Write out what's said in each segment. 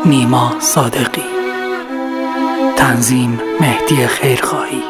نیما صادقی. تنظیم مهدی خیرخواهی.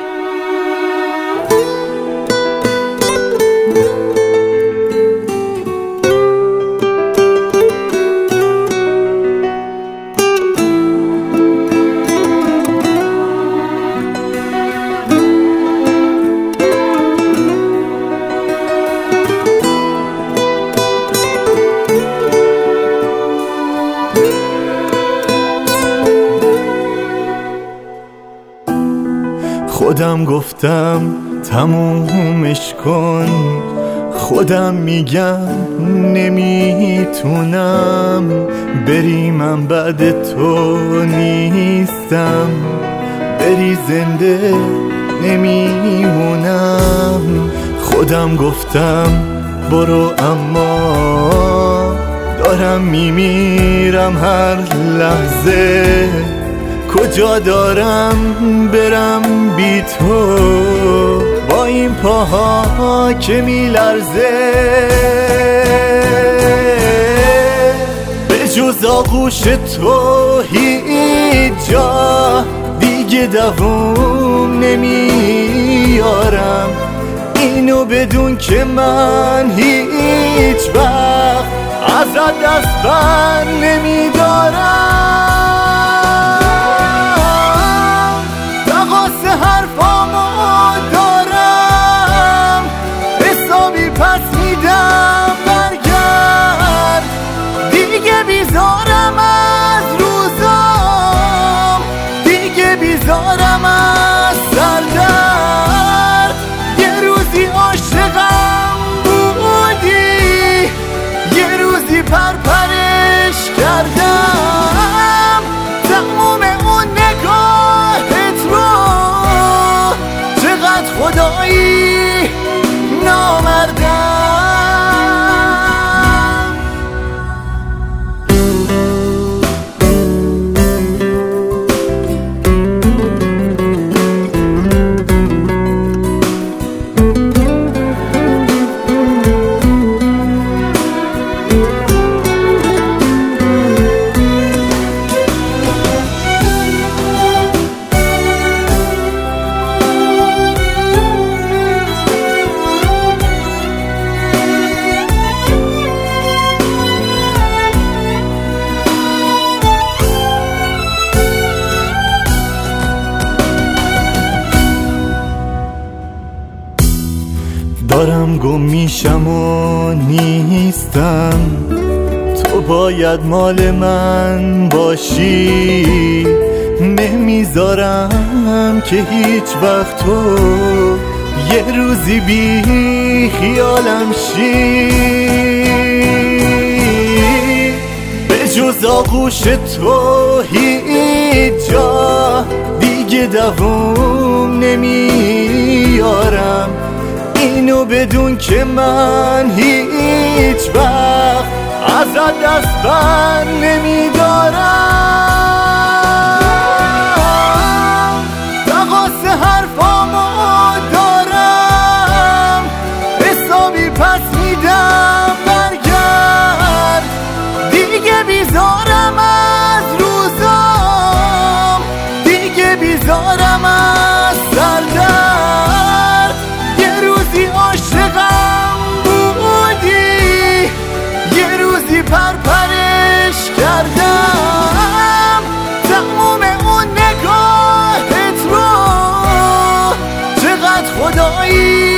خودم گفتم تمومش کن، خودم میگم نمیتونم بری، من بعد تو نیستم، بری زنده نمیمونم. خودم گفتم برو اما دارم میمیرم هر لحظه، کجا دارم برم بی تو با این پاها که میلرزه. به جز آغوش تو هیچ جا دیگه دووم نمیارم، اینو بدون که من هیچ وقت ازت دست بر نمیدارم. حرفامو دارم حسابی پس میدم، برگرد دیگه بیزارم از روزام، دیگه بیزارم از سردرد. یه روزی عاشقم بودی، یه روزی پرپرش کردم، تموم اون نگاهت رو خدایی نامردم. دارم گم میشم و نیستم، تو باید مال من باشی، نمیذارم که هیچ وقت تو یه روزی بی خیالم شی. به جز آغوش تو هیچ جا دیگه دووم نمیارم، اینو بدون که من هیچ وقت ازت دست بر نمیدارم. تقاص حرفامو دارم حسابی پس میدم، برگرد دیگه بیزارم از روزام، دیگه بیزارم از سردرد. عاشقم بودی، یه روزی پرپرش کردم، تموم اون نگاهت رو چقدر خدایی